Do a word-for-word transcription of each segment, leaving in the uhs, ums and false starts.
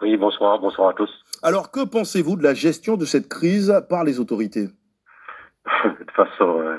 Oui, bonsoir, bonsoir à tous. Alors, que pensez-vous de la gestion de cette crise par les autorités? De toute façon, euh,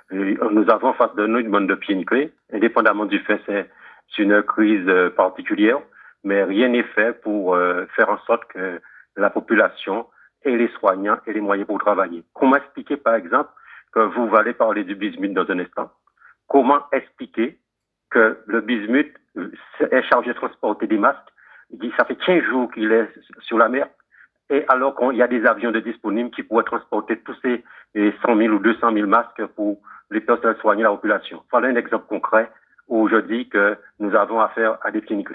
nous avons en face de nous une bande de pieds nickelés, indépendamment du fait que c'est une crise euh, particulière, mais rien n'est fait pour euh, faire en sorte que la population et les soignants aient les moyens pour travailler. Comment expliquer, par exemple, que vous allez parler du bismuth dans un instant? Comment expliquer que le bismuth euh, est chargé de transporter des masques? Il dit ça fait quinze jours qu'il est sur la mer. Et alors qu'il y a des avions de disponibles qui pourraient transporter tous ces cent mille ou deux cent mille masques pour les personnes soigner la population. Voilà un exemple concret où je dis que nous avons affaire à des cliniques.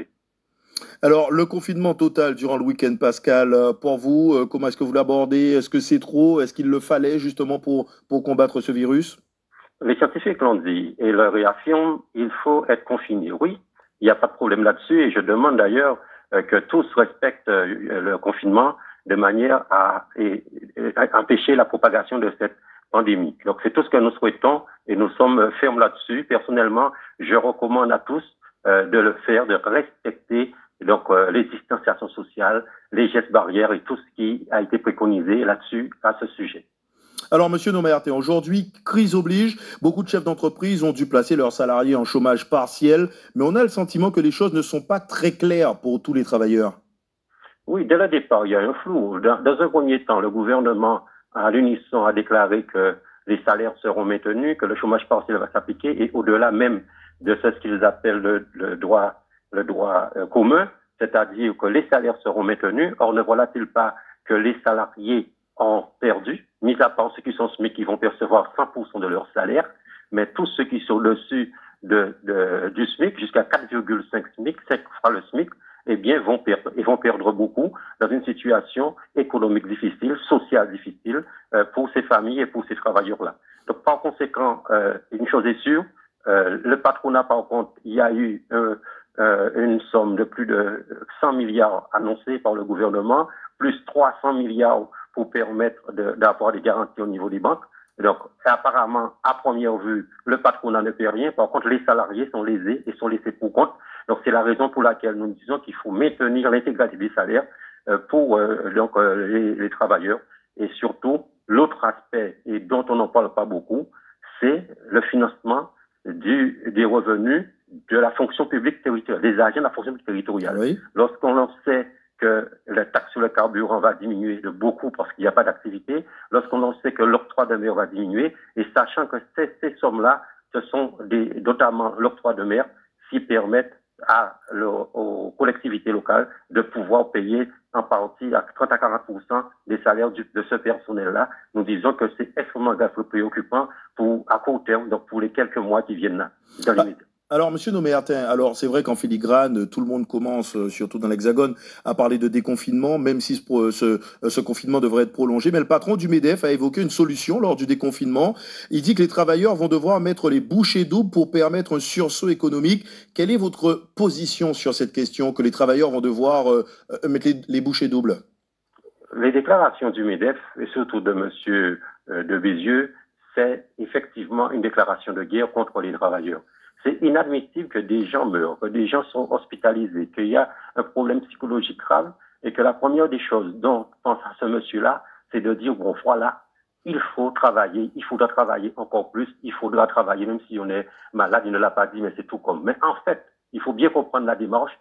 Alors, le confinement total durant le week-end pascal, euh, pour vous, euh, comment est-ce que vous l'abordez? Est-ce que c'est trop? Est-ce qu'il le fallait justement pour, pour combattre ce virus? Les scientifiques l'ont dit et leur réaffirment, il faut être confiné. Oui, il n'y a pas de problème là-dessus et je demande d'ailleurs euh, que tous respectent euh, le confinement de manière à, et, et, à empêcher la propagation de cette pandémie. Donc c'est tout ce que nous souhaitons et nous sommes fermes là-dessus. Personnellement, je recommande à tous euh, de le faire, de respecter donc euh, les distanciations sociales, les gestes barrières et tout ce qui a été préconisé là-dessus à ce sujet. Alors, monsieur Nomerté, aujourd'hui, crise oblige, beaucoup de chefs d'entreprise ont dû placer leurs salariés en chômage partiel, mais on a le sentiment que les choses ne sont pas très claires pour tous les travailleurs. Oui, dès le départ, il y a un flou. Dans, dans un premier temps, le gouvernement, à l'unisson, a déclaré que les salaires seront maintenus, que le chômage partiel va s'appliquer, et au-delà même de ce qu'ils appellent le, le droit, le droit euh, commun, c'est-à-dire que les salaires seront maintenus. Or, ne voilà-t-il pas que les salariés ont perdu, mis à part ceux qui sont SMIC qui vont percevoir cent pour cent de leur salaire, mais tous ceux qui sont au-dessus de, de, du SMIC, jusqu'à quatre virgule cinq SMIC, cinq fois le SMIC, eh bien, vont perdre, ils vont perdre beaucoup dans une situation économique difficile, sociale difficile euh, pour ces familles et pour ces travailleurs-là. Donc, par conséquent, euh, une chose est sûre, euh, le patronat, par contre, il y a eu un, euh, une somme de plus de cent milliards annoncée par le gouvernement, plus trois cents milliards pour permettre de, d'avoir des garanties au niveau des banques. Donc, apparemment, à première vue, le patronat ne paie rien. Par contre, les salariés sont lésés et sont laissés pour compte. Donc, c'est la raison pour laquelle nous disons qu'il faut maintenir l'intégralité des salaires euh, pour euh, donc, euh, les, les travailleurs. Et surtout, l'autre aspect, et dont on n'en parle pas beaucoup, c'est le financement du, des revenus de la fonction publique territoriale, des agents de la fonction publique territoriale. Oui. Lorsqu'on sait que la taxe sur le carburant va diminuer de beaucoup parce qu'il n'y a pas d'activité, lorsqu'on sait que l'octroi de mer va diminuer, et sachant que ces, ces sommes-là, ce sont des, notamment l'octroi de mer, qui permettent à, le, aux collectivités locales de pouvoir payer en partie à trente à quarante pour cent des salaires du, de ce personnel-là. Nous disons que c'est extrêmement grave, préoccupant pour, à court terme, donc pour les quelques mois qui viennent là, dans les Ah, médias. alors, monsieur Nomertin, alors c'est vrai qu'en filigrane, tout le monde commence, euh, surtout dans l'Hexagone, à parler de déconfinement, même si ce, pro- ce, euh, ce confinement devrait être prolongé. Mais le patron du MEDEF a évoqué une solution lors du déconfinement. Il dit que les travailleurs vont devoir mettre les bouchées doubles pour permettre un sursaut économique. Quelle est votre position sur cette question, que les travailleurs vont devoir euh, euh, mettre les, les bouchées doubles? Les déclarations du MEDEF, et surtout de M. de Bézieux, c'est effectivement une déclaration de guerre contre les travailleurs. C'est inadmissible que des gens meurent, que des gens sont hospitalisés, qu'il y a un problème psychologique grave et que la première des choses dont pense à ce monsieur-là, c'est de dire, bon, voilà, il faut travailler, il faudra travailler encore plus, il faudra travailler même si on est malade, il ne l'a pas dit, mais c'est tout comme. Mais en fait, il faut bien comprendre la démarche.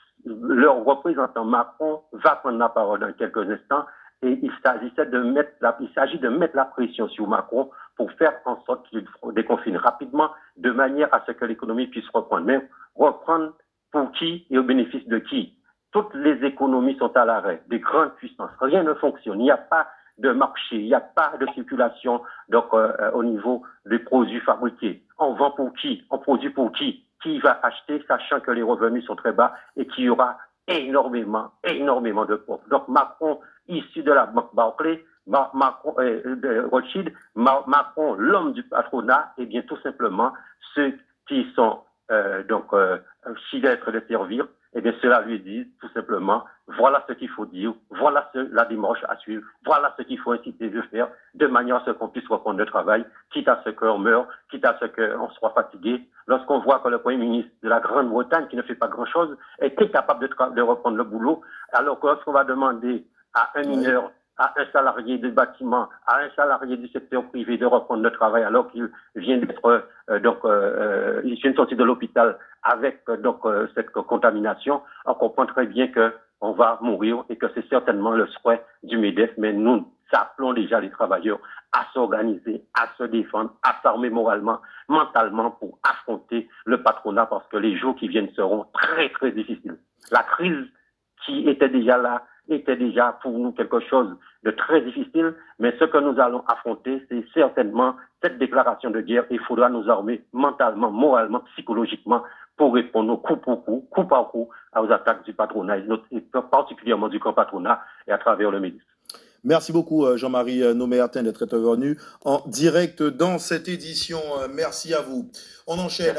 Leur représentant Macron va prendre la parole dans quelques instants et il s'agissait de mettre la, il s'agit de mettre la pression sur Macron pour faire en sorte qu'il déconfine rapidement de manière à ce que l'économie puisse reprendre. Mais reprendre pour qui et au bénéfice de qui? Toutes les économies sont à l'arrêt, des grandes puissances. Rien ne fonctionne. Il n'y a pas de marché, il n'y a pas de circulation donc euh, au niveau des produits fabriqués. On vend pour qui? On produit pour qui? Qui va acheter, sachant que les revenus sont très bas et qu'il y aura énormément, énormément de pauvres. Donc Macron, issu de la banque Barclays, Macron, euh, de Rothschild, Macron, l'homme du patronat, et bien tout simplement ceux qui sont euh, donc euh, si d'être de servir, et bien cela lui dit tout simplement, voilà ce qu'il faut dire, voilà ce, la démarche à suivre, voilà ce qu'il faut inciter de faire, de manière à ce qu'on puisse reprendre le travail, quitte à ce qu'on meure, quitte à ce qu'on soit fatigué. Lorsqu'on voit que le Premier ministre de la Grande-Bretagne, qui ne fait pas grand-chose, est incapable de, de reprendre le boulot, alors que lorsqu'on va demander à un mineur, oui, à un salarié de bâtiment, à un salarié du secteur privé de reprendre le travail alors qu'il vient d'être euh, donc euh, il vient de sortir de l'hôpital avec euh, donc euh, cette contamination, on comprend très bien que on va mourir et que c'est certainement le souhait du MEDEF, mais nous appelons déjà les travailleurs à s'organiser, à se défendre, à s'armer moralement, mentalement pour affronter le patronat parce que les jours qui viennent seront très très difficiles. La crise qui était déjà là était déjà pour nous quelque chose de très difficile, mais ce que nous allons affronter, c'est certainement cette déclaration de guerre. Il faudra nous armer mentalement, moralement, psychologiquement pour répondre coup pour coup, coup par coup, aux attaques du patronat, et particulièrement du camp patronat et à travers le MEDEF. Merci beaucoup Jean-Marie Noméatin d'être intervenu en direct dans cette édition. Merci à vous. On enchaîne.